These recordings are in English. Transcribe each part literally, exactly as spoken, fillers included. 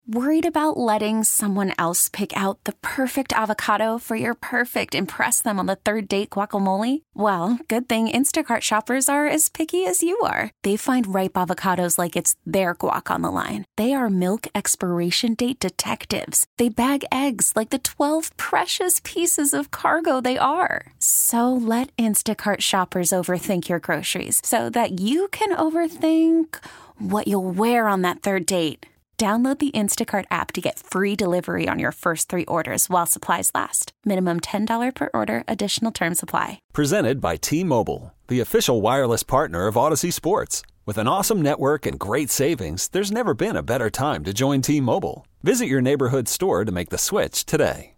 Worried about letting someone else pick out the perfect avocado for your perfect impress them on the third date guacamole? Well, good thing Instacart shoppers are as picky as you are. They find ripe avocados like it's their guac on the line. They are milk expiration date detectives. They bag eggs like the twelve precious pieces of cargo they are. So let Instacart shoppers overthink your groceries so that you can overthink what you'll wear on that third date. Download the Instacart app to get free delivery on your first three orders while supplies last. Minimum ten dollars per order. Additional terms apply. Presented by T-Mobile, the official wireless partner of Odyssey Sports. With an awesome network and great savings, there's never been a better time to join T-Mobile. Visit your neighborhood store to make the switch today.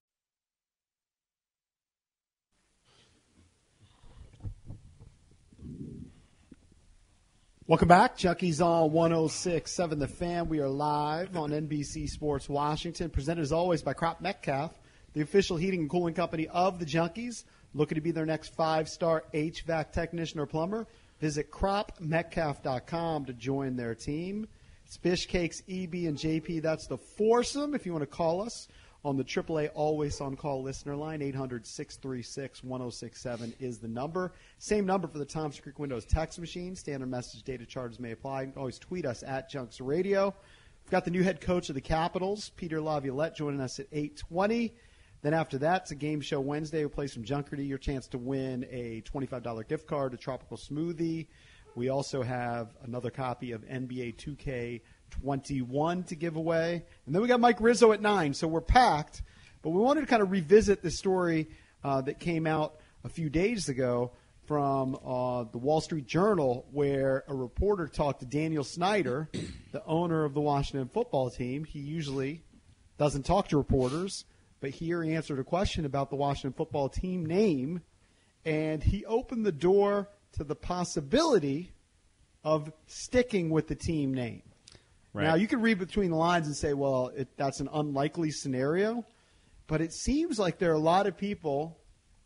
Welcome back. Junkies on one oh six point seven The Fan. We are live on N B C Sports Washington, presented as always by Crop Metcalf, the official heating and cooling company of the Junkies. Looking to be their next five-star H V A C technician or plumber? Visit crop metcalf dot com to join their team. It's Fish Cakes, E B, and J P. That's the foursome. If you want to call us on the triple A Always On Call listener line, eight hundred, six three six, one oh six seven is the number. Same number for the Thompson Creek Windows text machine. Standard message data charges may apply. You can always tweet us at Junks Radio. We've got the new head coach of the Capitals, Peter Laviolette, joining us at eight twenty. Then after that, it's a game show Wednesday. We'll play some Junkerty, your chance to win a twenty-five dollars gift card to Tropical Smoothie. We also have another copy of N B A two K twenty-one to give away. And then we got Mike Rizzo at nine, so we're packed. But we wanted to kind of revisit the story uh, that came out a few days ago from uh, the Wall Street Journal, where a reporter talked to Daniel Snyder, the owner of the Washington football team. He usually doesn't talk to reporters, but here he answered a question about the Washington football team name, and he opened the door to the possibility of sticking with the team name. Right. Now, you can read between the lines and say, well, it, that's an unlikely scenario, but it seems like there are a lot of people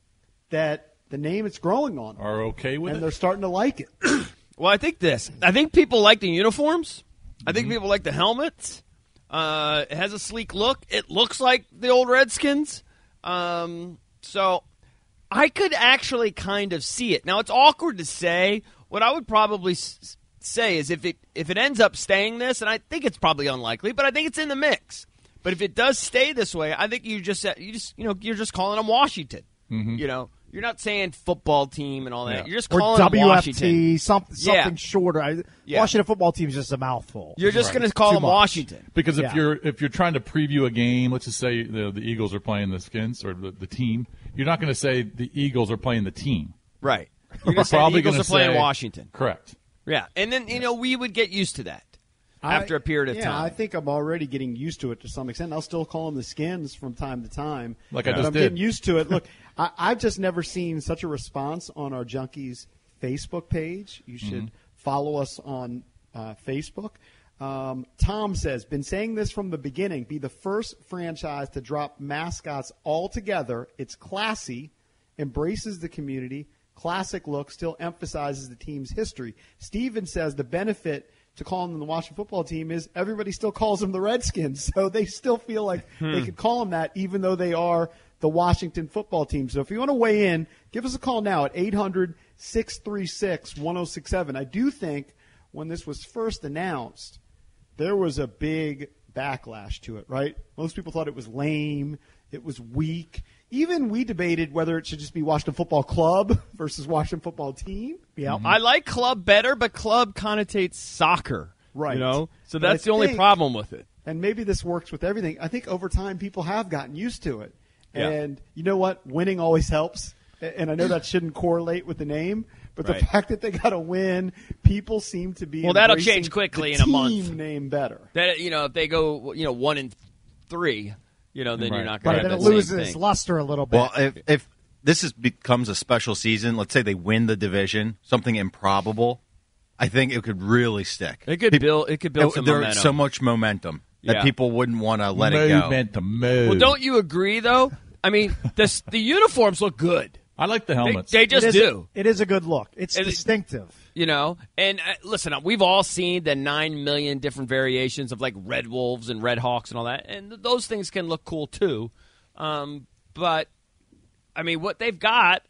that the name it's growing on are okay with and it, and they're starting to like it. Well, I think this. I think people like the uniforms. Mm-hmm. I think people like the helmets. Uh, it has a sleek look. It looks like the old Redskins. Um, so I could actually kind of see it. Now, it's awkward to say. What I would probably s- say is if it if it ends up staying this, and I think it's probably unlikely, but I think it's in the mix. But if it does stay this way, I think you just you just you know you're just calling them Washington. Mm-hmm. You know, you're not saying football team and all that. Yeah. You're just or calling W F T, them Washington. something something yeah. shorter. I, Yeah. Washington football team is just a mouthful. You're just right. going to call Too them much. Washington. Because if Yeah. you're if you're trying to preview a game, let's just say the, the Eagles are playing the Skins or the, the team, you're not going to say the Eagles are playing the team. Right. You're going to say the Eagles are playing Washington. Correct. Yeah, and then, you know, we would get used to that after I, a period of yeah, time. I think I'm already getting used to it to some extent. I'll still call them the Skins from time to time. Like I but just I'm did. getting used to it. Look, I, I've just never seen such a response on our Junkies Facebook page. You should mm-hmm. follow us on uh, Facebook. Um, Tom says, been saying this from the beginning, be the first franchise to drop mascots altogether. It's classy, embraces the community, classic look, still emphasizes the team's history. Steven says the benefit to calling them the Washington football team is everybody still calls them the Redskins, so they still feel like hmm. they could call them that even though they are the Washington football team. So if you want to weigh in, give us a call now at eight hundred, six three six, one oh six seven. I do think when this was first announced, there was a big backlash to it, right? Most people thought it was lame, it was weak. Even we debated whether it should just be Washington Football Club versus Washington Football Team. Yeah, mm-hmm. I like club better, but club connotates soccer, right? You know, so but that's I the only think, problem with it. And maybe this works with everything. I think over time people have gotten used to it, yeah. and you know what? Winning always helps. And I know that shouldn't correlate with the name, but right. the fact that they got to win, people seem to be well. That'll change quickly the in a month. Team name better. That you know, if they go, you know, one and three. You know, then right. you're not going right, to then have it that loses same its thing. luster a little bit. Well, if, if this is, becomes a special season, let's say they win the division, something improbable, I think it could really stick. It could people, build. It could build some There's momentum. so much momentum that Yeah. people wouldn't want to let it go. Momentum. Move. Well, don't you agree though? I mean, the the uniforms look good. I like the helmets. They, they just it is, do. It is a good look. It's It- distinctive. You know, and uh, listen, we've all seen the nine million different variations of like Red Wolves and Red Hawks and all that, and th- those things can look cool too. Um, but I mean, what they've got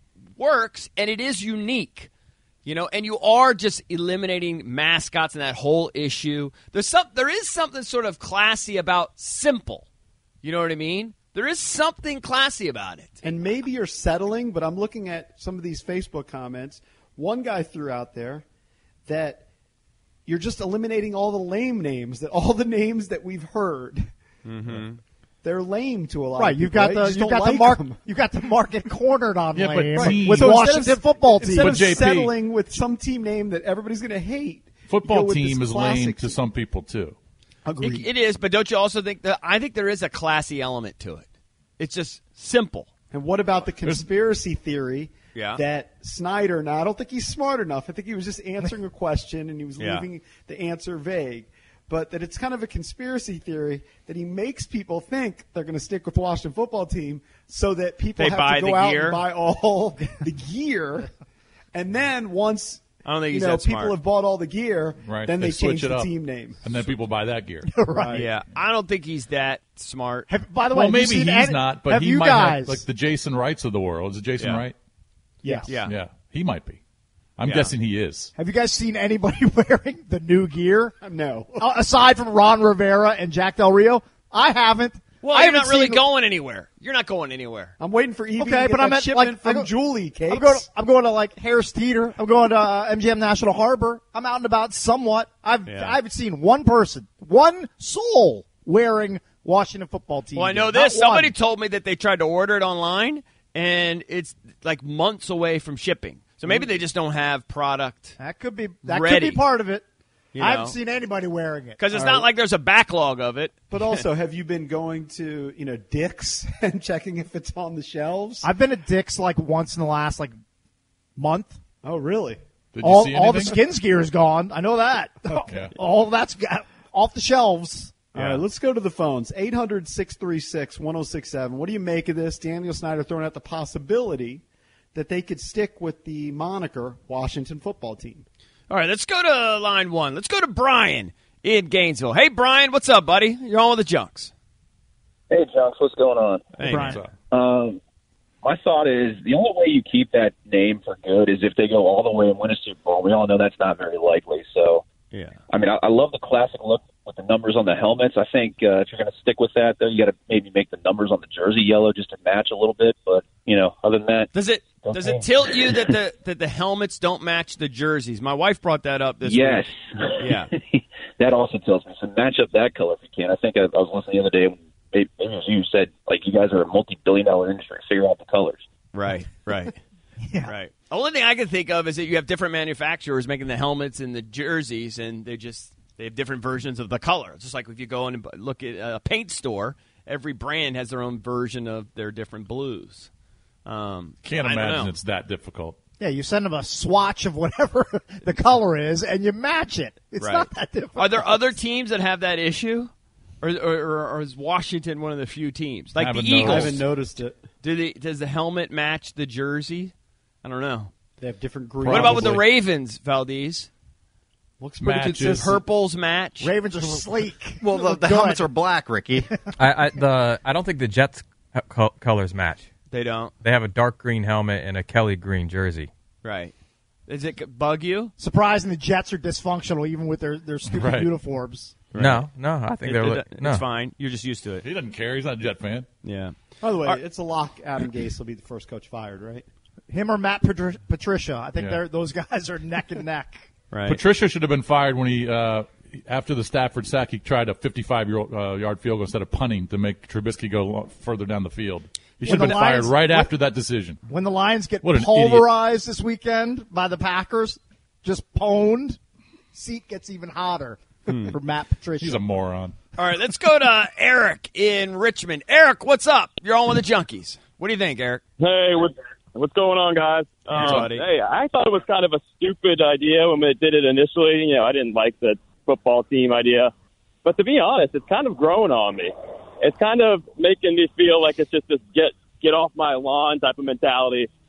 works, and it is unique. You know, and you are just eliminating mascots and that whole issue. There's some, there is something sort of classy about simple. You know what I mean? There is something classy about it. And maybe you're settling, but I'm looking at some of these Facebook comments. One guy threw out there that you're just eliminating all the lame names, that all the names that we've heard, Mm-hmm. they're lame to a lot Right, of you've people. got right? the You just you've don't got like the mark them. you've got the market cornered on Yeah, but lame team- with So instead Washington of- football team. Instead But of J P settling with some team name that everybody's going to hate, you go Football with team this is lame classic to team. some people too. Agreed. It, it is, but don't you also think that I think there is a classy element to it? It's just simple. And what about the conspiracy theory Yeah. that Snyder, now I don't think he's smart enough. I think he was just answering a question and he was Yeah. leaving the answer vague. But that it's kind of a conspiracy theory that he makes people think they're going to stick with the Washington football team so that people They have buy to go the out gear. and buy all the gear. And then once I don't think you he's know, that people smart. have bought all the gear, Right. then they, switch change it the up. team name. And then people buy that gear. Right. Yeah, I don't think he's that smart. Have- by the way, Well, have you maybe seen he's any- not, but have he you might guys, have like the Jason Wrights of the world. Is it Jason Yeah. Wright? yes. Yeah. Yeah, he might be. I'm Yeah. guessing he is. Have you guys seen anybody wearing the new gear? No. Uh, aside from Ron Rivera and Jack Del Rio, I haven't. Well, I you're haven't not really seen- going anywhere. You're not going anywhere. I'm waiting for Evie Okay, to get but that I'm at, shipment like, I from go- Julie Cakes. I'm going, to, I'm going to like Harris Teeter. I'm going to uh, M G M National Harbor. I'm out and about somewhat. I've Yeah. I haven't seen one person, one soul wearing Washington football team. Well, I know gear. this. Not Somebody one. told me that they tried to order it online, and it's like months away from shipping. So maybe they just don't have product That could be that ready. could be part of it. You I know? haven't seen anybody wearing it. because it's All not right. like there's a backlog of it. But also, have you been going to, you know, Dick's and checking if it's on the shelves? I've been at Dick's like once in the last like month. Oh, really? Did you all see all the anything? skins gear is gone. I know that. Okay. All that's got off the shelves. All right, let's go to the phones. eight hundred, six three six, one oh six seven. What do you make of this? Daniel Snyder throwing out the possibility that they could stick with the moniker Washington football team. All right, let's go to line one. Let's go to Brian in Gainesville. Hey, Brian, what's up, buddy? You're on with the Junks. Hey, Junks, what's going on? Hey, Brian. What's up? Um, my thought is the only way you keep that name for good is if they go all the way and win a Super Bowl. We all know that's not very likely. So, Yeah. I mean, I, I love the classic look with the numbers on the helmets. I think uh, if you're going to stick with that, though, you got to maybe make the numbers on the jersey yellow just to match a little bit. But you know, other than that, Does it does it tilt you that the that the helmets don't match the jerseys? My wife brought that up this yes, week. Yeah. that also tells me. So match up that color if you can. I think I, I was listening the other day when maybe it was you said like you guys are a multi-billion dollar industry. Figure out the colors. Right, right. Yeah. Right. The only thing I can think of is that you have different manufacturers making the helmets and the jerseys, and they just they have different versions of the color. It's just like if you go in and look at a paint store, every brand has their own version of their different blues. Um, Can't I don't imagine know. it's that difficult. Yeah, you send them a swatch of whatever the color is, and you match it. It's Right. not that difficult. Are there other teams that have that issue, or, or, or is Washington one of the few teams like the Haven't I Eagles? haven't noticed it. Do they, does the helmet match the jersey? I don't know. They have different green. What about with the Probably. Ravens, Valdez? Looks pretty Matches. consistent. Purples match. Ravens are sleek. Well, They the, look the good. helmets are black, Ricky. I, I the I don't think the Jets co- colors match. They don't. They have a dark green helmet and a Kelly green jersey. Right. Does it bug you? Surprising the Jets are dysfunctional even with their, their stupid Right. uniforms. No, no, I think It- they're it- li- no. It's fine. You're just used to it. He doesn't care. He's not a Jet fan. Yeah. By the way, Are- it's a lock. Adam Gase will be the first coach fired, right? Him or Matt Patri- Patricia. I think Yeah. they're those guys are neck and neck. Right. Patricia should have been fired when he, uh, after the Stafford sack, he tried a fifty-five-yard uh, yard field goal instead of punting to make Trubisky go lo- further down the field. He should When have the been fired Lions- right when- after that decision. When the Lions get What an pulverized this weekend by the Packers, just pwned, seat gets even hotter for Matt Patricia. He's a moron. All right, let's go to Eric in Richmond. Eric, what's up? You're on with the Junkies. What do you think, Eric? Hey, what, what's going on, guys? Hey, buddy. Hey, I thought it was kind of a stupid idea when they did it initially. You know, I didn't like the football team idea. But to be honest, it's kind of growing on me. It's kind of making me feel like it's just this get get off my lawn type of mentality.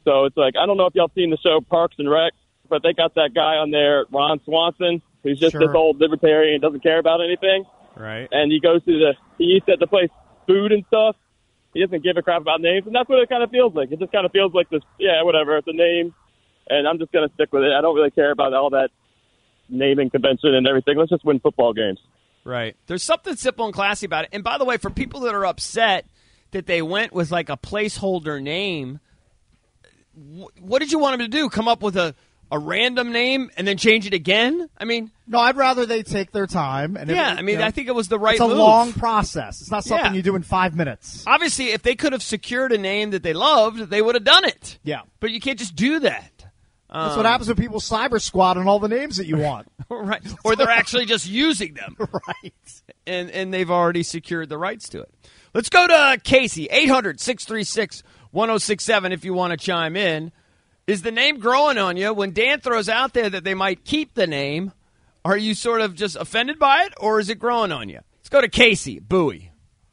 So it's like, I don't know if y'all seen the show Parks and Rec, but they got that guy on there, Ron Swanson, who's just Sure. this old libertarian, doesn't care about anything. Right. And he goes to the, he eats at the place food and stuff. He doesn't give a crap about names, and that's what it kind of feels like. It just kind of feels like this, yeah, whatever, it's a name, and I'm just going to stick with it. I don't really care about all that naming convention and everything. Let's just win football games. Right. There's something simple and classy about it. And by the way, for people that are upset that they went with like a placeholder name, wh- what did you want them to do? Come up with a, a random name and then change it again? I mean, No, I'd rather they take their time. And yeah, it, I mean, you know, I think it was the right it's a move. long process. It's not something Yeah. you do in five minutes. Obviously, if they could have secured a name that they loved, they would have done it. Yeah. But you can't just do that. That's Um, what happens when people cyber squat on all the names that you want. right. Or they're actually just using them. Right. And and they've already secured the rights to it. Let's go to Casey, eight hundred, six three six, one oh six seven if you want to chime in. Is the name growing on you? When Dan throws out there that they might keep the name, are you sort of just offended by it, or is it growing on you? Let's go to Casey, Bowie.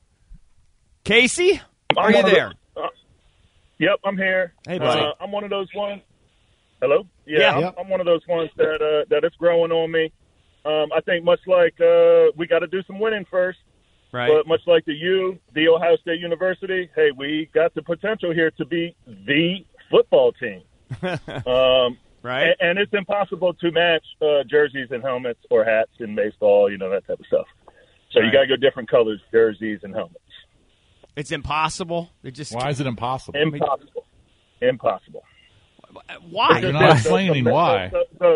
Casey, are I'm you one of there? those- uh, yep, I'm here. Hey, buddy. Uh, I'm one of those ones. Hello? Yeah, Yeah. I'm, Yep. I'm one of those ones that uh, that it's growing on me. Um, I think much like uh, we got to do some winning first, Right. but much like the U, the Ohio State University, hey, we got the potential here to be the football team. um, Right. and, and it's impossible to match uh, jerseys and helmets or hats in baseball, you know, that type of stuff. So Right. you got to go different colors, jerseys and helmets. It's impossible. It just Why is it impossible? Impossible. Impossible. Why? You're not explaining why.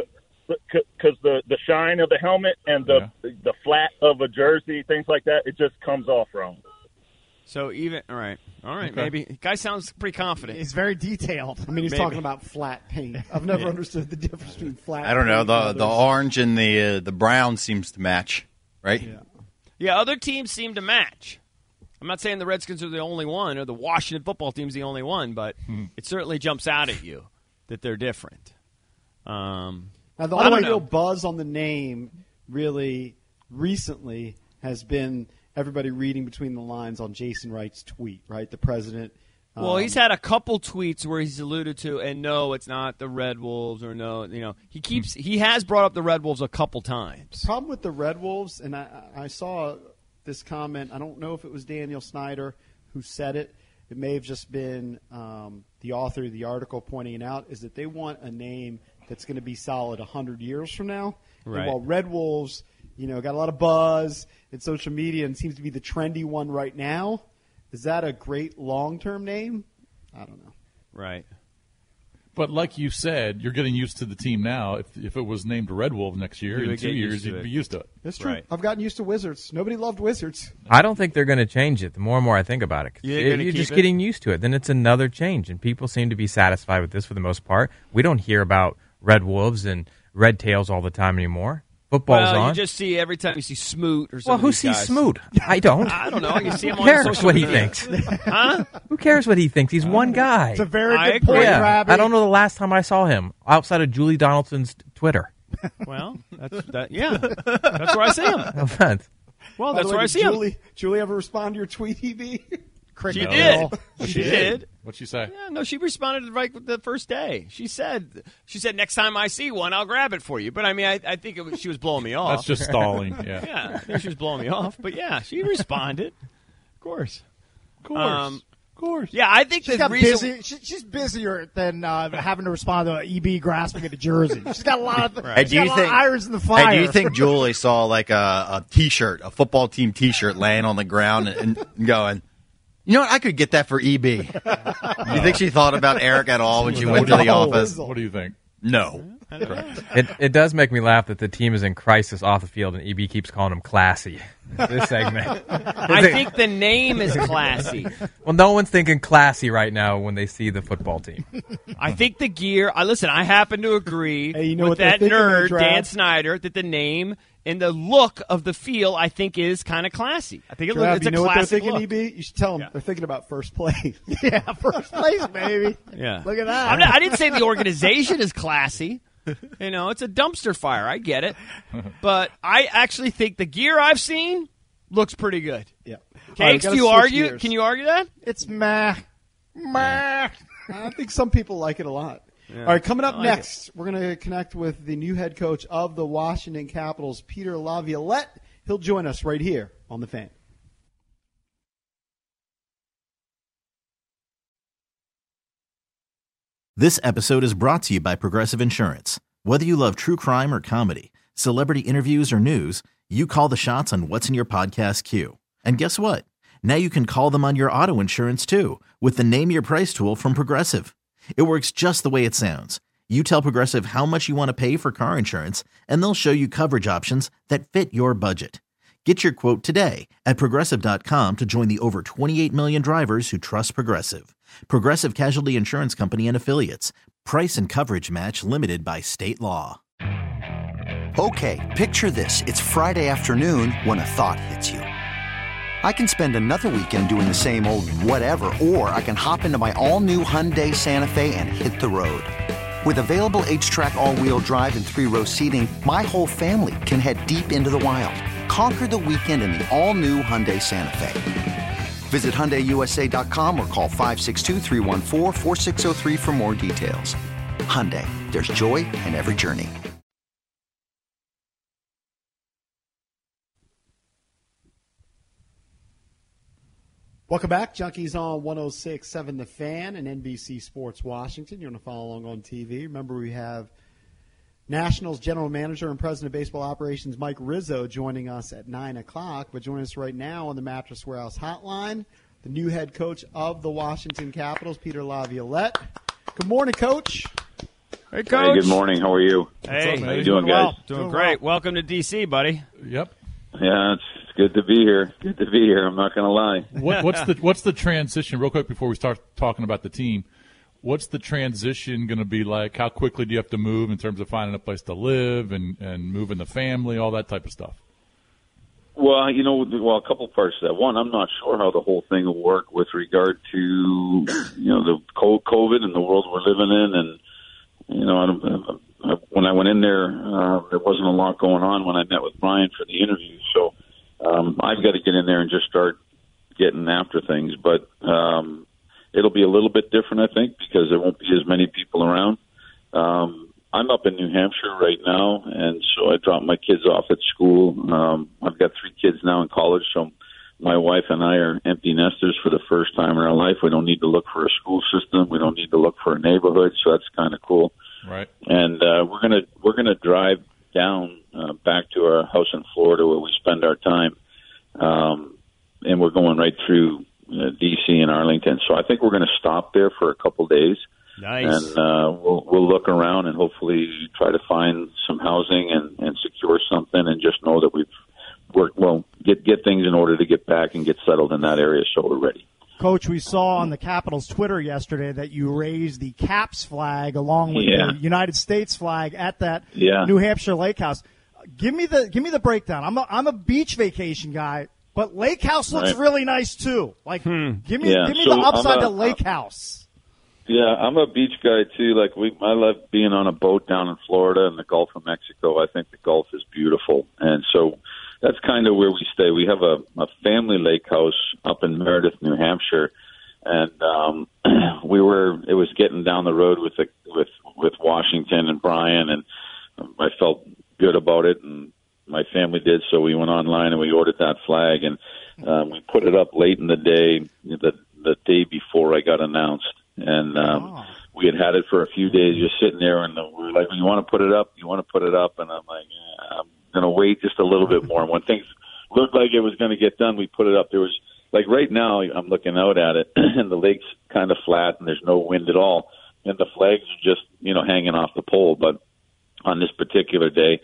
Because the, the shine of the helmet and the the flat of a jersey, things like that, it just comes off wrong. So even all right, all right, Okay. maybe. Guy sounds pretty confident. It's very detailed. I mean, he's Maybe. talking about flat paint. I've never understood the difference between flat. I don't know. paint The and the others. orange and the uh, the brown seems to match, right? Yeah. Yeah, other teams seem to match. I'm not saying the Redskins are the only one or the Washington football team's the only one, but it certainly jumps out at you that they're different. Um, Now, the I only don't know. real buzz on the name really recently has been everybody reading between the lines on Jason Wright's tweet, right? The president. Well, um, he's had a couple tweets where he's alluded to, and no, it's not the Red Wolves, or no, you know, he keeps he has brought up the Red Wolves a couple times. problem with the Red Wolves, and I, I saw this comment. I don't know if it was Daniel Snyder who said it. It may have just been um, the author of the article pointing it out, is that they want a name that's going to be solid one hundred years from now. Right. And while Red Wolves, you know, got a lot of buzz in social media and seems to be the trendy one right now, is that a great long-term name? I don't know. Right. But like you said, you're getting used to the team now. If if it was named Red Wolf next year, You in would two get used years, to you'd it. be used to it. That's true. Right. I've gotten used to Wizards. Nobody loved Wizards. I don't think they're going to change it. The more and more I think about it, 'cause You're it- gonna you're keep just it? getting used to it. Then it's another change, and people seem to be satisfied with this for the most part. We don't hear about Red Wolves and Red Tails all the time anymore. Football's Well, on. you just see every time you see Smoot or something. well, who sees Smoot? I don't. I don't know. You see him Who on cares social what he media. thinks? Huh? Who cares what he thinks? He's one guy. It's a very I good agree. point, yeah, Rabbi. I don't know the last time I saw him outside of Julie Donaldson's Twitter. Well, that's that. Yeah, that's where I see him. No offense. Well, By the that's way, where I did see him. Julie, Julie ever respond to your tweet, E B? She No. did. She She did. What'd she say? Yeah, no, she responded right with the first day. She said, "She said next time I see one, I'll grab it for you." But I mean, I, I think it was, she was blowing me off. That's just stalling. Yeah. yeah, I think she was blowing me off. But yeah, she responded. Of course. Of course. Um, of course. Yeah, I think She's the got reason. busy. She, she's busier than uh, having to respond to E B grasping at a jersey. She's got a lot of. Hey, She's do got you a lot think? of irons in the fire. Hey, do you think Julie saw like a, a T-shirt, a football team T-shirt, laying on the ground and, and going, "You know what? I could get that for E B." You think she thought about Eric at all when she went to the No. office? What do you think? No. It it does make me laugh that the team is in crisis off the field, and E B keeps calling them classy. This segment. I think the name is classy. Well, no one's thinking classy right now when they see the football team. I think the gear. I listen. I happen to agree Hey, you know with what they're that thinking there, nerd Trav? Dan Snyder that the name and the look of the feel I think is kind of classy. I think it looks, Trav, it's you a know what they're classic thinking, look. E B? You should tell them Yeah. they're thinking about first place. Yeah, first place, baby. Yeah, Look at that. I'm not, I didn't say the organization is classy. You know, it's a dumpster fire. I get it, but I actually think the gear I've seen looks pretty good. Yeah. All right, we Cakes, gotta do you switch argue? gears. Can you argue that? It's meh, meh. I think some people like it a lot. Yeah, All right, coming up I like next, we're going to connect with the new head coach of the Washington Capitals, Peter Laviolette. He'll join us right here on The Fan. This episode is brought to you by Progressive Insurance. Whether you love true crime or comedy, celebrity interviews or news, you call the shots on what's in your podcast queue. And guess what? Now you can call them on your auto insurance too with the Name Your Price tool from Progressive. It works just the way it sounds. You tell Progressive how much you want to pay for car insurance, and they'll show you coverage options that fit your budget. Get your quote today at Progressive dot com to join the over twenty-eight million drivers who trust Progressive. Progressive Casualty Insurance Company and Affiliates. Price and coverage match limited by state law. Okay, picture this. It's Friday afternoon when a thought hits you. I can spend another weekend doing the same old whatever, or I can hop into my all-new Hyundai Santa Fe and hit the road. With available H-Track all-wheel drive and three-row seating, my whole family can head deep into the wild. Conquer the weekend in the all-new Hyundai Santa Fe. Visit Hyundai U S A dot com or call five six two, three one four, four six zero three for more details. Hyundai, there's joy in every journey. Welcome back. Junkies on one oh six point seven The Fan and N B C Sports Washington. You want to follow along on T V. Remember, we have Nationals General Manager and President of Baseball Operations Mike Rizzo joining us at nine o'clock. But joining us right now on the Mattress Warehouse Hotline, the new head coach of the Washington Capitals, Peter Laviolette. Good morning, Coach. Hey, Coach. Hey, good morning. How are you? Hey. How you doing, guys? Doing, doing great. Well. Welcome to D C, buddy. Yep. Yeah, it's, it's good to be here. Good to be here. I'm not going to lie. What, what's the what's the transition, real quick, before we start talking about the team? What's the transition going to be like? How quickly do you have to move in terms of finding a place to live and, and moving the family, all that type of stuff? Well, you know, well, a couple parts to that. One, I'm not sure how the whole thing will work with regard to, you know, the COVID and the world we're living in. And, you know, I don't, I, when I went in there, uh, there wasn't a lot going on when I met with Brian for the interview. So um, I've got to get in there and just start getting after things. But um, it'll be a little bit different, I think, because there won't be as many people around. Um, I'm up in New Hampshire right now, and so I dropped my kids off at school. Um, I've got three kids now in college, so my wife and I are empty nesters for the first time in our life. We don't need to look for a school system. We don't need to look for a neighborhood, so that's kind of cool. Right. And uh, we're gonna we're gonna drive down uh, back to our house in Florida where we spend our time, um, and we're going right through uh, D C and Arlington. So I think we're going to stop there for a couple days. Nice. And uh, we'll we'll look around and hopefully try to find some housing and, and secure something, and just know that we've worked well, get get things in order to get back and get settled in that area, so we're ready. Coach, we saw on the Capitals Twitter yesterday that you raised the Caps flag along with Yeah. the United States flag at that Yeah. New Hampshire Lake House. Give me the give me the breakdown. I'm a, I'm a beach vacation guy, but Lake House looks Right. really nice too. Like, give me Yeah, give me so the upside I'm a- to Lake House. Yeah, I'm a beach guy too. Like we, I love being on a boat down in Florida and the Gulf of Mexico. I think the Gulf is beautiful, and so that's kind of where we stay. We have a, a family lake house up in Meredith, New Hampshire, and um, we were. It was getting down the road with the with with Washington and Brian, and I felt good about it, and my family did. So we went online and we ordered that flag, and um, we put it up late in the day, the the day before I got announced. And um, oh. we had had it for a few days, just sitting there, and we were like, "You want to put it up? You want to put it up?" And I'm like, yeah, "I'm going to wait just a little bit more." And when things looked like it was going to get done, we put it up. There was like right now, I'm looking out at it, and the lake's kind of flat, and there's no wind at all, and the flags are just you know hanging off the pole. But on this particular day,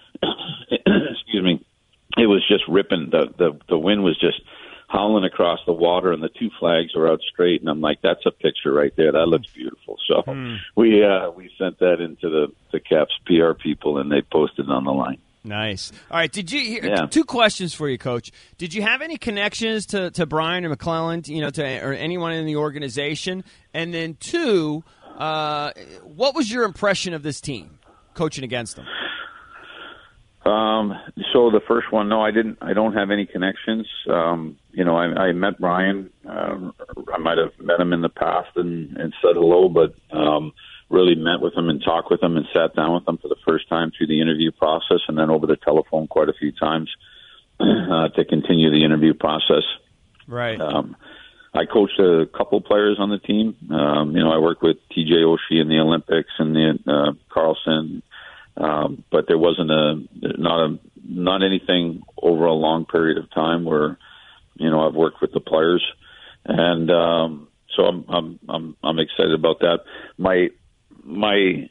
excuse me, it was just ripping. The the the wind was just howling across the water, and the two flags are out straight, and I'm like, that's a picture right there. That looks beautiful. So Hmm. we uh, we sent that into the, the Caps P R people, and they posted it on the line. Nice. All right. Did you? Here, Yeah. Two questions for you, Coach. Did you have any connections to, to Brian or McClellan, you know, to or anyone in the organization? And then two, uh, what was your impression of this team coaching against them? Um, so the first one, no, I didn't. I don't have any connections. Um, you know, I, I met Brian. Um, I might have met him in the past and, and said hello, but um, really met with him and talked with him and sat down with him for the first time through the interview process, and then over the telephone quite a few times uh, to continue the interview process. Right. Um, I coached a couple players on the team. Um, you know, I worked with T J Oshie in the Olympics and the uh, Carlson, um, but there wasn't a not a not anything over a long period of time where, you know, I've worked with the players, and um, so I'm I'm I'm I'm excited about that. My my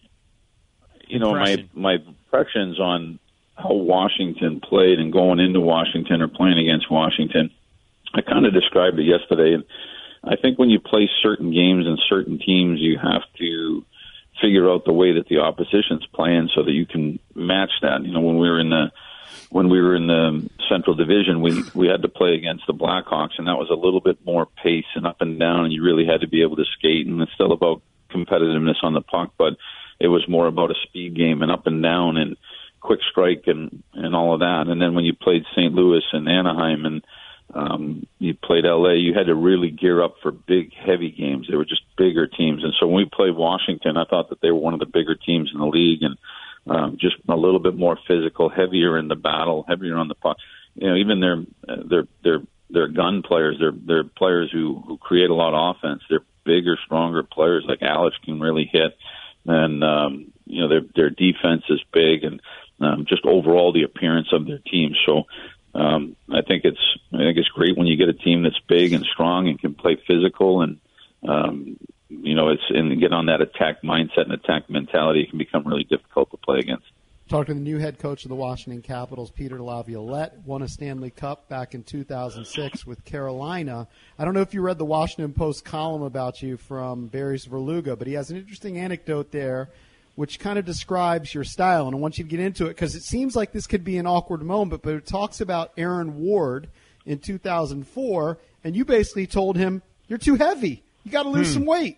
you know Impression. my my impressions on how Washington played and going into Washington or playing against Washington, I kind of described it yesterday, and I think when you play certain games and certain teams, you have to figure out the way that the opposition's playing so that you can match that. You know, when we were in the when we were in the Central Division, we we had to play against the Blackhawks, and that was a little bit more pace and up and down, and you really had to be able to skate. And it's still about competitiveness on the puck, but it was more about a speed game and up and down and quick strike and and all of that. And then when you played Saint Louis and Anaheim and Um, you played L A, you had to really gear up for big, heavy games. They were just bigger teams. And so when we played Washington, I thought that they were one of the bigger teams in the league and um, just a little bit more physical, heavier in the battle, heavier on the puck. You know, even their their their their gun players, they're they're players who, who create a lot of offense. They're bigger, stronger players like Alex can really hit. And, um, you know, their their defense is big and um, just overall the appearance of their team. So, Um, I think it's I think it's great when you get a team that's big and strong and can play physical and um, you know it's and get on that attack mindset and attack mentality. It can become really difficult to play against. Talking to the new head coach of the Washington Capitals, Peter Laviolette, won a Stanley Cup back in two thousand six with Carolina. I don't know if you read the Washington Post column about you from Barry Svrluga, but he has an interesting anecdote there which kind of describes your style, and I want you to get into it because it seems like this could be an awkward moment, but it talks about Aaron Ward in two thousand four, and you basically told him, you're too heavy. You got to lose hmm. some weight.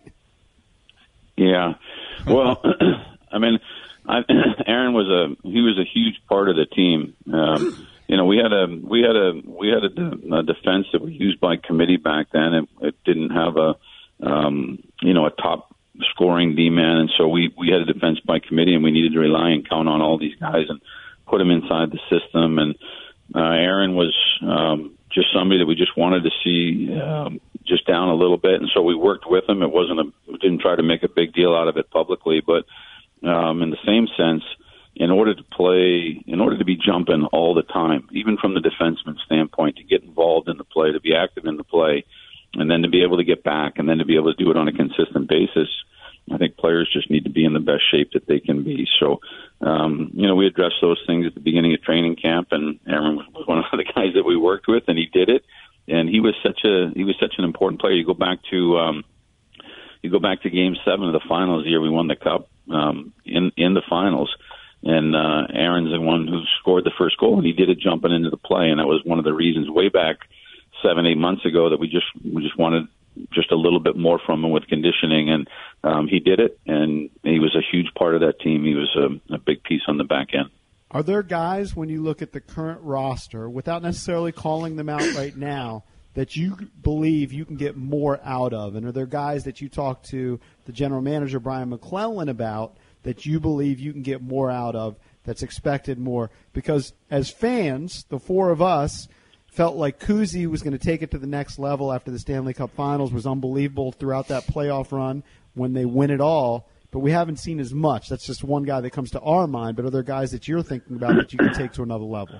Yeah. Well, I mean, I, Aaron was a he was a huge part of the team. Um, you know, we had a we had a we had a, a defense that was used by committee back then. It, it didn't have a um, you know a top scoring D-man, and so we, we had a defense by committee, and we needed to rely and count on all these guys and put them inside the system. And uh, Aaron was um, just somebody that we just wanted to see um, just down a little bit, and so we worked with him. It wasn't a we didn't try to make a big deal out of it publicly, but um, in the same sense, in order to play, in order to be jumping all the time, even from the defenseman standpoint, to get involved in the play, to be active in the play, and then to be able to get back, and then to be able to do it on a consistent basis, I think players just need to be in the best shape that they can be. So, um, you know, we addressed those things at the beginning of training camp, and Aaron was one of the guys that we worked with, and he did it. And he was such a he was such an important player. You go back to um, you go back to Game Seven of the finals the year we won the Cup um, in in the finals, and uh, Aaron's the one who scored the first goal, and he did it jumping into the play, and that was one of the reasons way back seven, eight months ago that we just we just wanted just a little bit more from him with conditioning, and um, he did it, and he was a huge part of that team. He was a, a big piece on the back end. Are there guys, when you look at the current roster, without necessarily calling them out right now, that you believe you can get more out of? And are there guys that you talk to the general manager, Brian McClellan, about that you believe you can get more out of, that's expected more? Because as fans, the four of us felt like Kuzi was going to take it to the next level after the Stanley Cup Finals, was unbelievable throughout that playoff run when they win it all. But we haven't seen as much. That's just one guy that comes to our mind. But are there guys that you're thinking about that you can take to another level?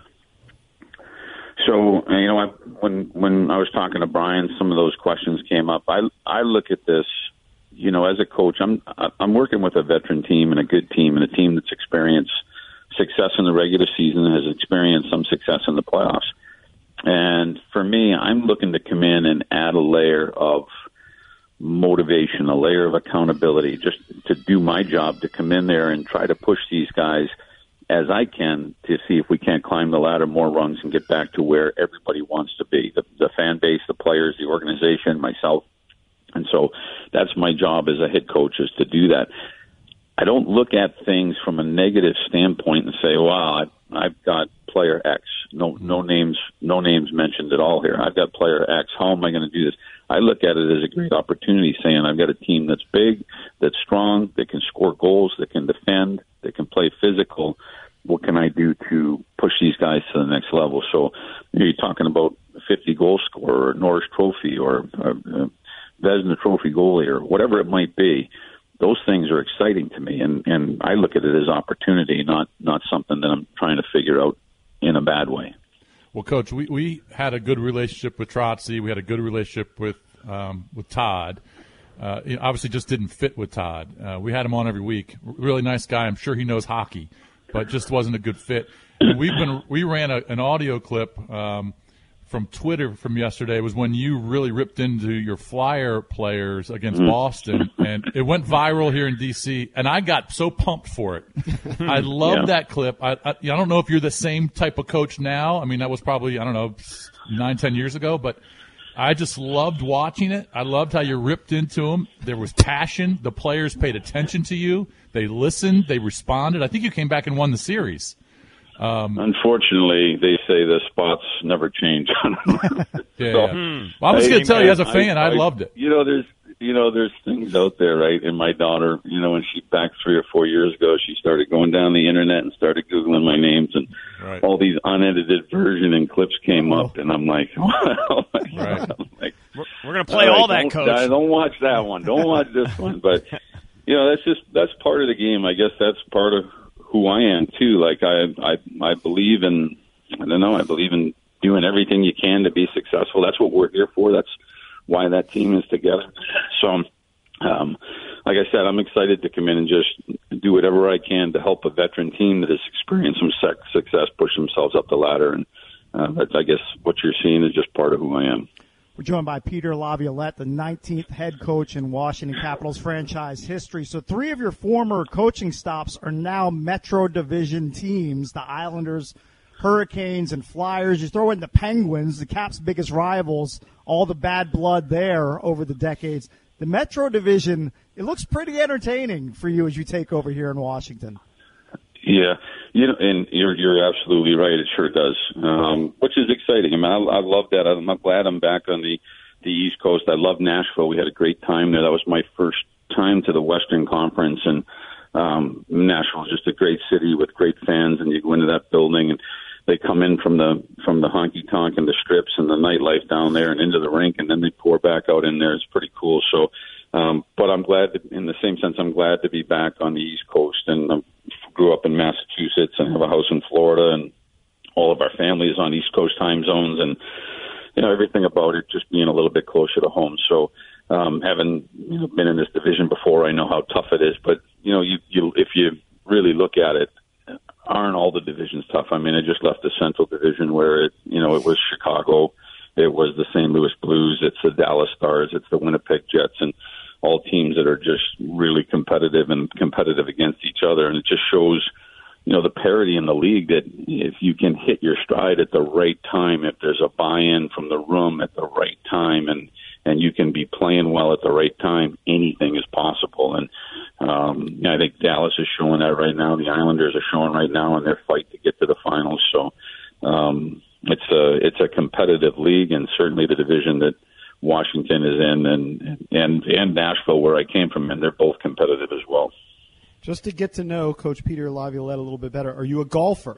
So, you know, I, when when I was talking to Brian, some of those questions came up. I I look at this, you know, as a coach, I'm I'm working with a veteran team and a good team and a team that's experienced success in the regular season, has experienced some success in the playoffs. And for me, I'm looking to come in and add a layer of motivation, a layer of accountability, just to do my job, to come in there and try to push these guys as I can to see if we can't climb the ladder more rungs and get back to where everybody wants to be, the, the fan base, the players, the organization, myself. And so that's my job as a head coach, is to do that. I don't look at things from a negative standpoint and say, wow, I've, I've got player X no no names no names mentioned at all here. I've got player X. How am I going to do this? I look at it as a great opportunity, saying I've got a team that's big, that's strong, that can score goals, that can defend, that can play physical. What can I do to push these guys to the next level? So you're talking about a fifty goal scorer, or Norris Trophy, or a Vezina Trophy goalie, or whatever it might be. Those things are exciting to me, and, and I look at it as opportunity, not not something that I'm trying to figure out in a bad way. Well, Coach, we, we had a good relationship with Trotzy. We had a good relationship with um, with Todd. Uh, you know, obviously, just didn't fit with Todd. Uh, we had him on every week. Really nice guy. I'm sure he knows hockey, but just wasn't a good fit. And we've been we ran a, an audio clip um, from Twitter from yesterday. It was when you really ripped into your Flyer players against mm. Boston, and it went viral here in D C, and I got so pumped for it. I love yeah. that clip. I, I I don't know if you're the same type of coach now. I mean, that was probably, I don't know, nine, ten years ago, but I just loved watching it. I loved how you ripped into them. There was passion. The players paid attention to you. They listened. They responded. I think you came back and won the series. Um, Unfortunately, they say the spots never change. yeah. So, hmm. well, I'm just going to tell you, as a fan, I, I, I loved it. You know, there's you know, there's things out there, right? And my daughter, you know, when she back three or four years ago, she started going down the internet and started Googling my names, and right. all these unedited version and clips came up, and I'm like, well, right. I'm like we're, we're going to play all, all right, that, Coach. I don't watch that one. Don't watch this one. But you know, that's just that's part of the game. I guess that's part of who I am too. Like I, I, I believe in, I don't know, I believe in doing everything you can to be successful. That's what we're here for. That's why that team is together. So, um, like I said, I'm excited to come in and just do whatever I can to help a veteran team that has experienced some success push themselves up the ladder. And uh, that's, I guess, what you're seeing is just part of who I am. We're joined by Peter Laviolette, the nineteenth head coach in Washington Capitals franchise history. So three of your former coaching stops are now Metro Division teams, the Islanders, Hurricanes, and Flyers. You throw in the Penguins, the Caps' biggest rivals, all the bad blood there over the decades. The Metro Division, it looks pretty entertaining for you as you take over here in Washington. Yeah, you know, and you're you're absolutely right. It sure does, um, which is exciting. I mean, I, I love that. I'm glad I'm back on the the East Coast. I love Nashville. We had a great time there. That was my first time to the Western Conference, and um, Nashville is just a great city with great fans. And you go into that building, and they come in from the from the honky tonk and the strips and the nightlife down there, and into the rink, and then they pour back out in there. It's pretty cool. So, um, but I'm glad, to, in the same sense, I'm glad to be back on the East Coast, and um, grew up in Massachusetts and have a house in Florida, and all of our family is on East Coast time zones, and you know everything about it just being a little bit closer to home. So, um, having you know, been in this division before, I know how tough it is. But you know, you, you if you really look at it, aren't all the divisions tough? I mean, I just left the Central Division where it you know it was Chicago, it was the Saint Louis Blues, it's the Dallas Stars, it's the Winnipeg Jets, and all teams that are just really competitive and competitive against each other. And it just shows, you know, the parity in the league that if you can hit your stride at the right time, if there's a buy-in from the room at the right time, and, and you can be playing well at the right time, anything is possible. And um, I think Dallas is showing that right now. The Islanders are showing right now in their fight to get to the finals. So um, it's a, it's a competitive league, and certainly the division that Washington is in, and, and and Nashville, where I came from, and they're both competitive as well. Just to get to know Coach Peter Laviolette a little bit better, are you a golfer?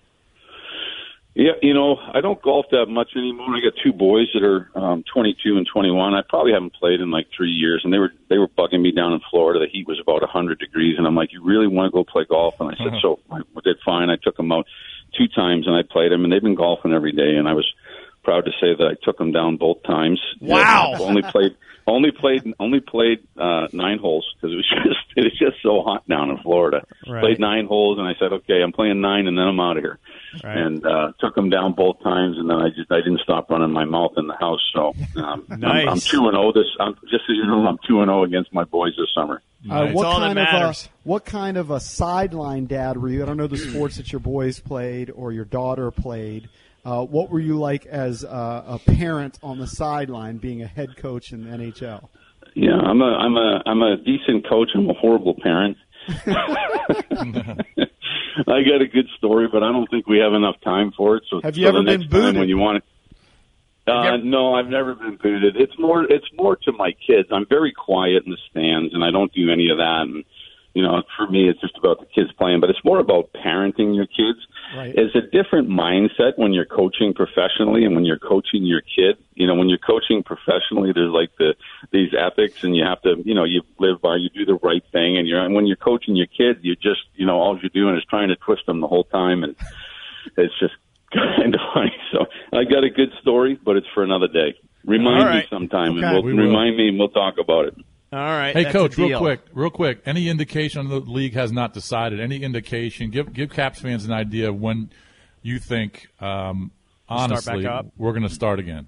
Yeah, you know, I don't golf that much anymore. I got two boys that are um, twenty-two and twenty-one. I probably haven't played in like three years, and they were they were bugging me down in Florida. The heat was about one hundred degrees, and I'm like, you really want to go play golf? And I said, so I did fine. I took them out two times, and I played them, and they've been golfing every day, and I was proud to say that I took them down both times. Wow! only played, only played, only played uh, nine holes because it was just it was just so hot down in Florida. Right. Played nine holes, and I said, okay, I'm playing nine, and then I'm out of here. Right. And uh, took them down both times, and then I just I didn't stop running my mouth in the house. So um, nice. I'm, I'm two and zero this. I'm, just so you know, I'm two and zero against my boys this summer. Uh, Nice. what all kind that of a matters. what kind of a sideline dad were you? I don't know the sports that your boys played or your daughter played. Uh, what were you like as uh, a parent on the sideline, being a head coach in the N H L? Yeah, I'm a I'm a I'm a decent coach. I'm a horrible parent. I got a good story, but I don't think we have enough time for it. So have you so ever the been next time booted? when you want it? Uh, no, I've never been booted. It's more, it's more to my kids. I'm very quiet in the stands, and I don't do any of that. And you know, for me, it's just about the kids playing. But it's more about parenting your kids. Right. It's a different mindset when you're coaching professionally and when you're coaching your kid. You know, when you're coaching professionally, there's like the these ethics, and you have to, you know, you live by, you do the right thing, and you're. And when you're coaching your kids, you just, you know, all you're doing is trying to twist them the whole time, and it's just kind of funny. So I got a good story, but it's for another day. Remind right. me sometime, Okay. and we'll, We will. remind me, and we'll talk about it. All right. Hey, that's Coach, a real deal. quick, real quick. Any indication the league has not decided? Any indication? Give give Caps fans an idea of when you think, um, We'll start honestly, back up? we're going to start again.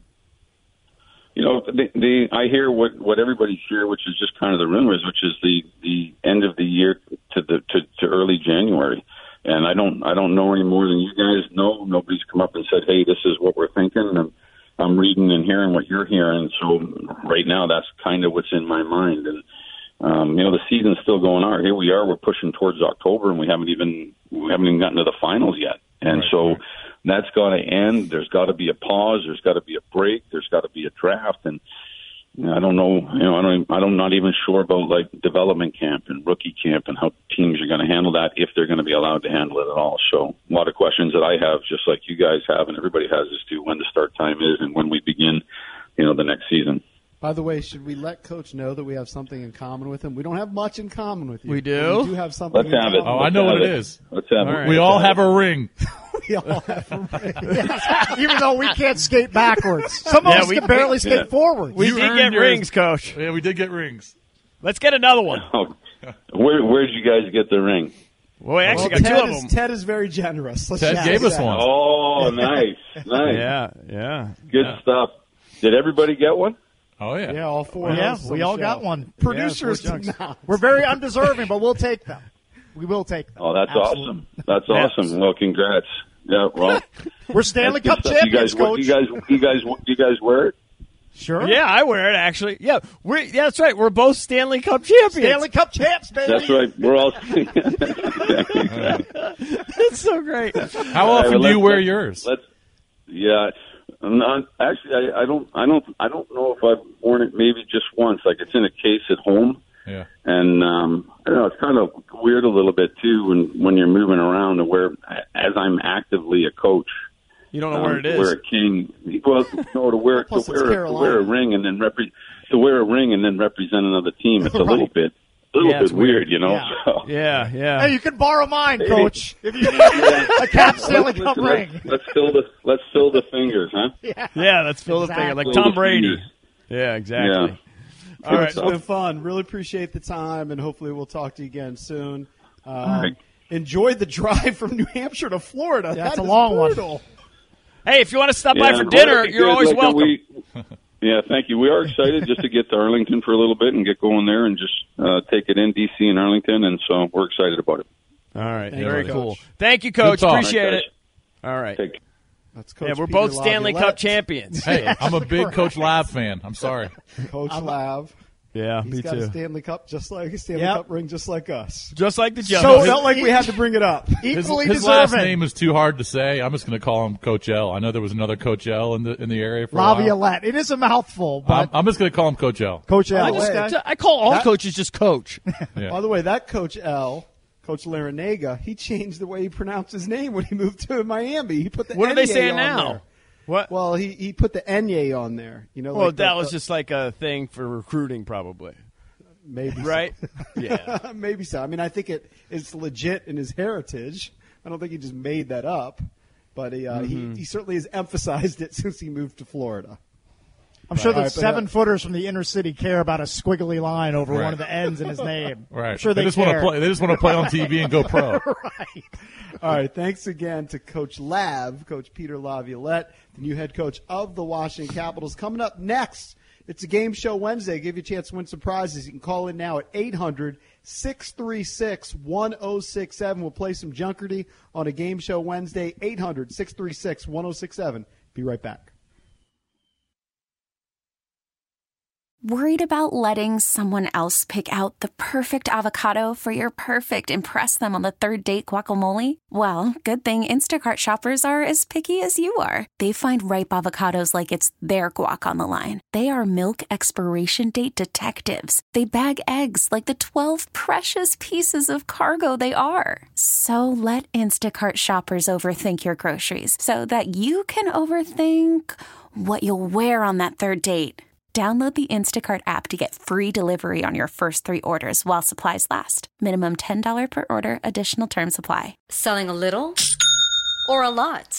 You know, the, the I hear what what everybody's here, which is just kind of the rumors, which is the the end of the year to the to, to early January. And I don't I don't know any more than you guys know. Nobody's come up and said, "Hey, this is what we're thinking." And I'm reading and hearing what you're hearing. So right now, that's kind of what's in my mind. And um, you know, the season's still going on. Here we are. We're pushing towards October, and we haven't even we haven't even gotten to the finals yet. And Right, so right. that's got to end. There's got to be a pause. There's got to be a break. There's got to be a draft. And you know, I don't know. You know, I don't. I'm not even sure about like development camp and rookie camp and how teams are going to handle that, if they're going to be allowed to handle it at all. So a lot of questions that I have, just like you guys have, and everybody has, as to when the start time is and when we begin, you know, the next season. By the way, should we let Coach know that we have something in common with him? We don't have much in common with you. We do? but We do have something Let's in have it. common. Oh, I Let's know have what it it. is. Let's have All it. right. We all have a ring. We all have a Even though we can't skate backwards. Some of Yeah, us we- can barely we- skate yeah. forward. We You did earned get yours. rings, Coach. Yeah, we did get rings. Let's get another one. Oh, where where'd you guys get the ring? Well, we actually well, got Ted two of is, them. Ted is very generous. Let's Ted just gave say us that. one. Oh, nice, nice, Yeah, yeah. good stuff. Did everybody get one? Oh, yeah. Yeah, all four. Yeah, hosts on we the all show. got one. Producers Yeah, did not. We're very undeserving, but we'll take them. We will take them. Oh, that's Absolutely. awesome. That's Yeah. awesome. Well, congrats. Yeah, well, We're Stanley that's Cup good stuff. champions, you guys, Coach. You guys, you guys, you guys wear it? Sure. Yeah, I wear it, actually. Yeah, we're, yeah, that's right. We're both Stanley Cup champions. Stanley Cup champs, baby. That's right. We're all. That's so great. How All right, often well, do you let's- wear let's- yours? Let's. Yeah, I'm not, actually, I, I don't. I don't. I don't know if I've worn it. Maybe just once. Like it's in a case at home, Yeah. and um, I don't know. It's kind of weird a little bit too when when you're moving around. To where, as I'm actively a coach, You don't know um, where it to is. wear a king. Well, no, to wear to Plus, it's wear, to Carolina. wear a ring and then repre- to wear a ring and then represent another team. It's a little Right. bit, a little Yeah, bit it's weird, weird. you know. Yeah. So. Yeah, yeah. Hey, you can borrow mine, Hey. Coach, if you need a Cap Stanley Let's- Cup listen, ring. Let's, let's fill the let's fill the fingers, huh? Yeah, that's Phil the finger, like Exactly. Tom Fill the Brady. fingers. Yeah, exactly. Yeah. All right. It's been fun. Really appreciate the time, and hopefully we'll talk to you again soon. Um, right. Enjoy the drive from New Hampshire to Florida. Yeah, it's That a is long one. brutal. Hey, if you want to stop Yeah, by for well, dinner, that'd be you're good. always Like, uh, welcome. we- yeah, thank you. We are excited just to get to Arlington for a little bit and get going there and just uh, take it in, D C and Arlington, and so we're excited about it. All right, Thank very you, cool. Coach. Thank you, Coach. talk. Appreciate All right, it. All right. Take That's Coach Yeah, we're Peter both Stanley Laviolette, Cup champions. Hey, I'm a big Coach Lav fan. I'm sorry. Coach Lav. Yeah, He's me got a too. Stanley Cup just like a Stanley Yep. Cup ring, just like us. Just like the So Juggalo. it felt like we had to bring it up. His, Equally his last deserving. name is too hard to say. I'm just going to call him Coach L. I know there was another Coach L in the in the area for a while. Laviolette. It is a mouthful, but I'm, I'm just going to call him Coach L. Coach I, L. just, way, I call all that- coaches just Coach. Yeah. By the way, that Coach L, Coach Larinaga, he changed the way he pronounced his name when he moved to Miami. He put the What are they Enye saying on now? there. What? Well, he, he put the Enye on there. You know, Well, like the- that was the- just like a thing for recruiting, probably. maybe so. Right? Yeah. Maybe so. I mean, I think it is legit in his heritage. I don't think he just made that up, but he uh, Mm-hmm. he, he certainly has emphasized it since he moved to Florida. I'm sure Right. the All right, but, uh, seven footers from the inner city care about a squiggly line over Right. one of the ends in his name. Right. I'm sure they, just want to care. play. They just want to play on T V and go pro. Right. All right. Thanks again to Coach Lav, Coach Peter Laviolette, the new head coach of the Washington Capitals. Coming up next, it's a Game Show Wednesday. Give you a chance to win some prizes. You can call in now at eight hundred, six three six, one oh six seven. We'll play some Junkerty on a Game Show Wednesday. eight hundred, six three six, one oh six seven. Be right back. Worried about letting someone else pick out the perfect avocado for your perfect impress them on the third date guacamole? Well, good thing Instacart shoppers are as picky as you are. They find ripe avocados like it's their guac on the line. They are milk expiration date detectives. They bag eggs like the twelve precious pieces of cargo they are. So let Instacart shoppers overthink your groceries so that you can overthink what you'll wear on that third date. Download the Instacart app to get free delivery on your first three orders while supplies last. Minimum ten dollars per order. Additional terms apply. Selling a little or a lot?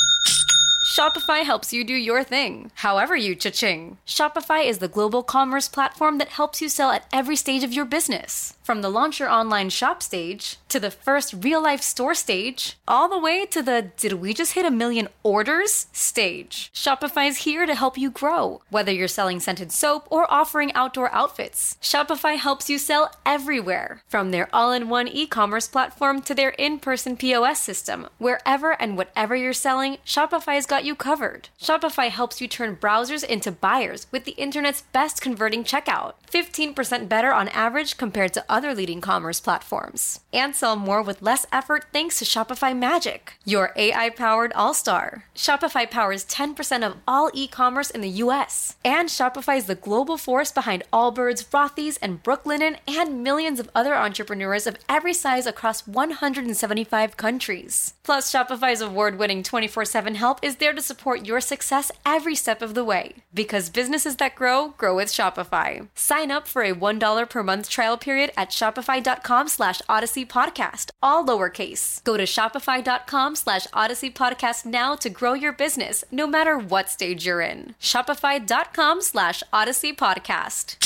Shopify helps you do your thing, however you cha-ching. Shopify is the global commerce platform that helps you sell at every stage of your business. From the launch your online shop stage, to the first real-life store stage, all the way to the did we just hit a million orders stage. Shopify's here to help you grow. Whether you're selling scented soap or offering outdoor outfits, Shopify helps you sell everywhere. From their all-in-one e-commerce platform to their in-person P O S system, wherever and whatever you're selling, Shopify's got you covered. Shopify helps you turn browsers into buyers with the internet's best converting checkout. fifteen percent better on average compared to other leading commerce platforms. And sell more with less effort thanks to Shopify Magic, your A I-powered all-star. Shopify powers ten percent of all e-commerce in the U S. And Shopify is the global force behind Allbirds, Rothy's, and Brooklinen, and millions of other entrepreneurs of every size across one hundred seventy-five countries. Plus, Shopify's award-winning twenty-four seven help is there to support your success every step of the way. Because businesses that grow, grow with Shopify. Sign up for a one dollar per month trial period at shopify.com slash Odyssey Podcast, all lowercase. Go to shopify.com slash Odyssey Podcast now to grow your business, no matter what stage you're in. Shopify.com slash Odyssey Podcast.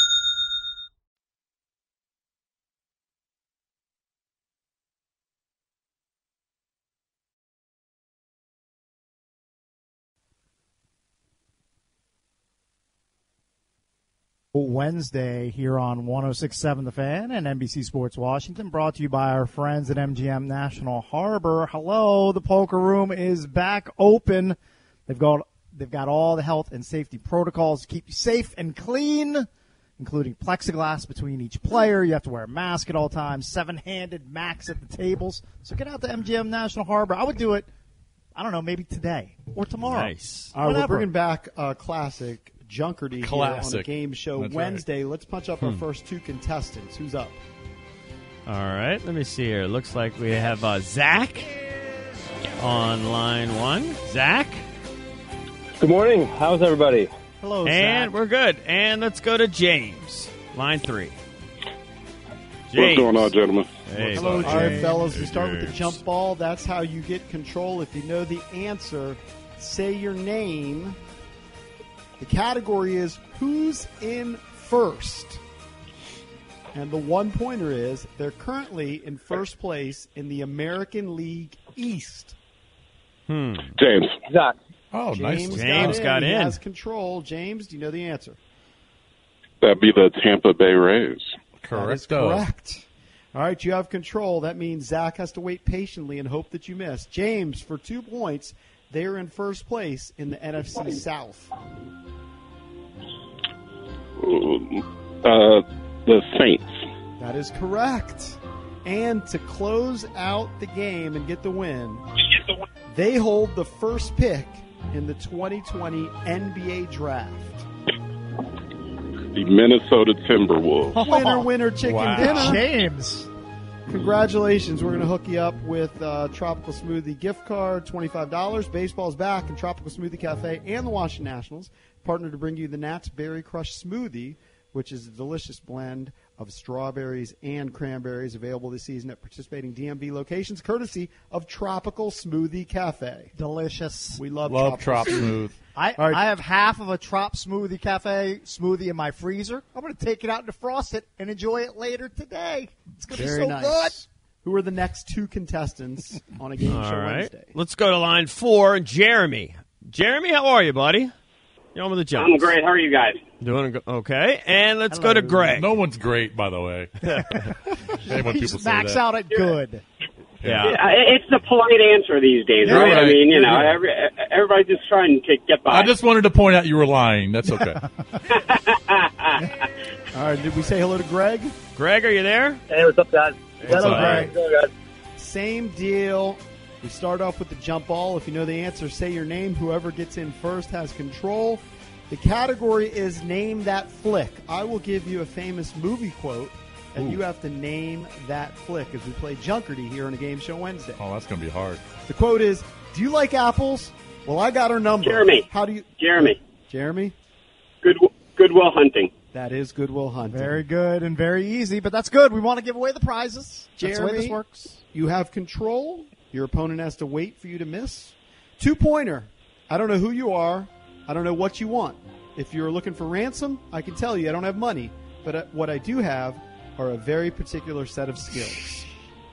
Wednesday here on one oh six point seven The Fan and N B C Sports Washington, brought to you by our friends at M G M National Harbor. Hello, the poker room is back open. They've got they've got all the health and safety protocols to keep you safe and clean, including plexiglass between each player. You have to wear a mask at all times, seven-handed max at the tables. So get out to M G M National Harbor. I would do it, I don't know, maybe today or tomorrow. Nice. All right, Whatever. we're bringing back a classic Junkerty here on the game show That's Wednesday. right. Let's punch up Hmm. our first two contestants. Who's up? All right, let me see here. Looks like we have uh, Zach on line one. Zach? Good morning. How's everybody? Hello, And we're good. And let's go to James, line three. What's James. going on, gentlemen? Hey, Hello, bud. All right, fellas. We Hey, start with the James. jump ball. That's how you get control. If you know the answer, say your name. The category is who's in first. And the one-pointer is they're currently in first place in the American League East. Hmm. James. Zach. Oh, nice. James, James got, got in. He in. has control. James, do you know the answer? That'd be the Tampa Bay Rays. That is correct. All right, you have control. That means Zach has to wait patiently and hope that you miss. James, for two points, they're in first place in the N F C South. Uh, the Saints. That is correct. And to close out the game and get the win, they hold the first pick in the twenty twenty N B A Draft. The Minnesota Timberwolves. Winner, winner, chicken Wow. dinner. James. Congratulations. We're going to hook you up with uh, Tropical Smoothie gift card, twenty-five dollars. Baseball's back, and Tropical Smoothie Cafe and the Washington Nationals partner to bring you the Nats Berry Crush Smoothie, which is a delicious blend of strawberries and cranberries, available this season at participating D M V locations, courtesy of Tropical Smoothie Cafe. Delicious. We love, Love Tropical Trop Smooth. I, All right. I have half of a Trop Smoothie Cafe smoothie in my freezer. I'm going to take it out and defrost it and enjoy it later today. It's going to be Very so nice. good. Who are the next two contestants on a game All show right. Wednesday? Let's go to line four, Jeremy. Jeremy, how are you, buddy? You're on with the jump. I'm great. How are you guys? Doing go- okay. And let's go to Greg. No one's great, by the way. I hate when people say Max that. out at good. Yeah. Yeah, It's the polite answer these days, You're right? I right. mean, you You're know, right. every, everybody's just trying to get by. I just wanted to point out you were lying. That's okay. All right, did we say hello to Greg? Greg, are you there? Hey, what's up, guys? Hello, up? Greg. Hello, guys. Same deal. We start off with the jump ball. If you know the answer, say your name. Whoever gets in first has control. The category is Name That Flick. I will give you a famous movie quote, and Ooh. you have to name that flick as we play Junkerty here on a Game Show Wednesday. Oh, that's going to be hard. The quote is, do you like apples? Well, I got her number. Jeremy. How do you... Jeremy. Jeremy? Good, Goodwill Hunting. That is Goodwill Hunting. Very good and very easy, but that's good. We want to give away the prizes. That's the way Jeremy, this works. you have control. Your opponent has to wait for you to miss. Two-pointer. I don't know who you are. I don't know what you want. If you're looking for ransom, I can tell you I don't have money. But uh, what I do have are a very particular set of skills.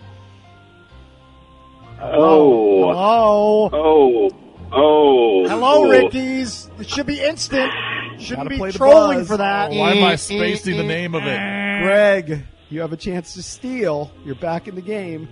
Oh. Hello. Oh. Oh. Hello, Oh. Rickies. It should be instant. Shouldn't Gotta play be the trolling buzz. for that. Why am I spacing the name of it? Greg, you have a chance to steal. You're back in the game.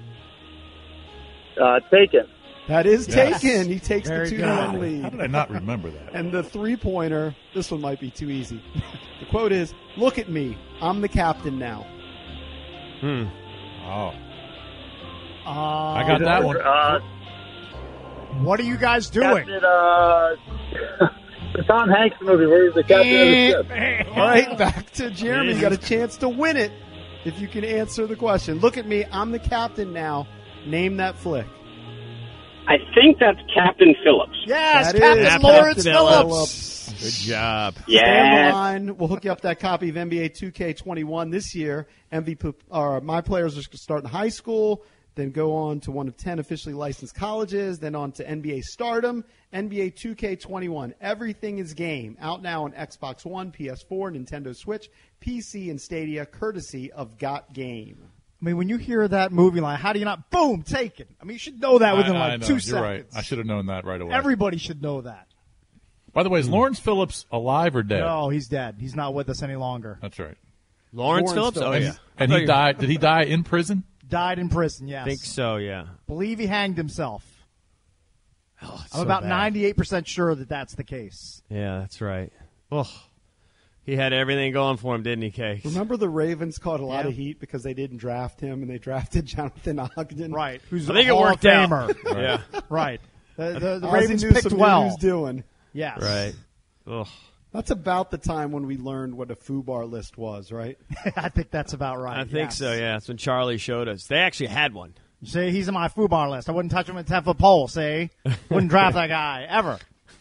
Uh, taken. That is Yes. taken. He takes Very the two good. to one How lead. did I not remember that? And the three-pointer, this one might be too easy. The quote is, look at me. I'm the captain now. Hmm. Oh, Uh, I got that one. Uh, What are you guys doing? Captain, uh, the Tom Hanks movie where he's the captain of the ship. All right, back to Jeremy. You got a chance to win it if you can answer the question. Look at me. I'm the captain now. Name that flick. I think that's Captain Phillips. Yes, That Captain is Lawrence Captain Phillips. Good job. Stay on the Yeah. line. We'll hook you up that copy of N B A two K twenty-one this year. M V P, or my players are going to start in high school, then go on to one of ten officially licensed colleges, then on to N B A Stardom, N B A two K twenty-one. Everything is game. Out now on Xbox One, P S four, Nintendo Switch, P C, and Stadia, courtesy of Got Game. I mean, when you hear that movie line, how do you not, boom, taken? I mean, you should know that within I, I like know. two You're seconds. right. I should have known that right away. Everybody should know that. By the way, is Lawrence Phillips alive or dead? No, he's dead. He's not with us any longer. That's right. Lawrence, Lawrence Phillips? Oh, Phillips. yeah. And I he thought you- died. Did he die in prison? Died in prison, yes. I think so, yeah. Believe he hanged himself. Oh, it's I'm so about bad. ninety-eight percent sure that that's the case. Yeah, that's right. Oh, he had everything going for him, didn't he, Case? Remember the Ravens caught a lot Yeah. of heat because they didn't draft him, and they drafted Jonathan Ogden. Right. Who's I think a it Hall worked of out. Famer. Yeah. Right. The, the, the Ozzie Ravens Newsome picked knew well. what he was doing. Yes. Right. Ugh. That's about the time when we learned what a FUBAR list was, right? I think that's about right. I think yes. so, yeah. That's when Charlie showed us. They actually had one. You say he's on my FUBAR list. I wouldn't touch him with a ten-foot pole, say. Wouldn't draft that guy, ever.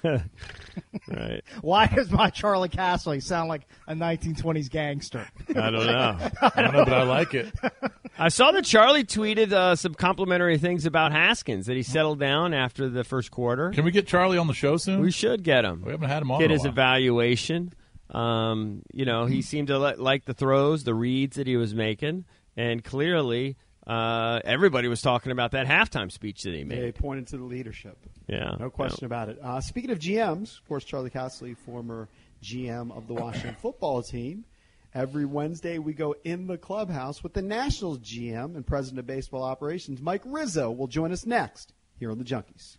Right. Why does my Charlie Castle sound like a nineteen twenties gangster? I don't know. I don't know, but I like it. I saw that Charlie tweeted uh, some complimentary things about Haskins, that he settled down after the first quarter. Can we get Charlie on the show soon? We should get him. We haven't had him on Get in a his while. evaluation. Um, you know, he seemed to li- like the throws, the reads that he was making, and clearly uh, everybody was talking about that halftime speech that he They made. pointed to the leadership. Yeah. No question about it. Uh, speaking of G Ms, of course, Charlie Castley, former G M of the Washington football team. Every Wednesday, we go in the clubhouse with the Nationals G M and President of Baseball Operations, Mike Rizzo, will join us next here on the Junkies.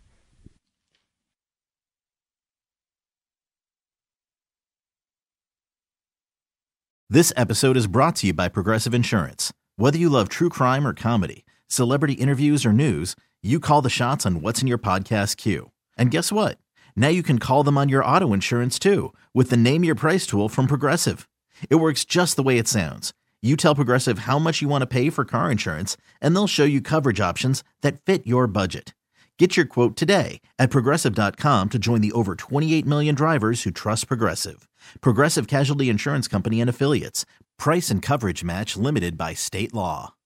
This episode is brought to you by Progressive Insurance. Whether you love true crime or comedy, celebrity interviews or news, you call the shots on what's in your podcast queue. And guess what? Now you can call them on your auto insurance too with the Name Your Price tool from Progressive. It works just the way it sounds. You tell Progressive how much you want to pay for car insurance, and they'll show you coverage options that fit your budget. Get your quote today at Progressive dot com to join the over twenty-eight million drivers who trust Progressive. Progressive Casualty Insurance Company and Affiliates. Price and coverage match limited by state law.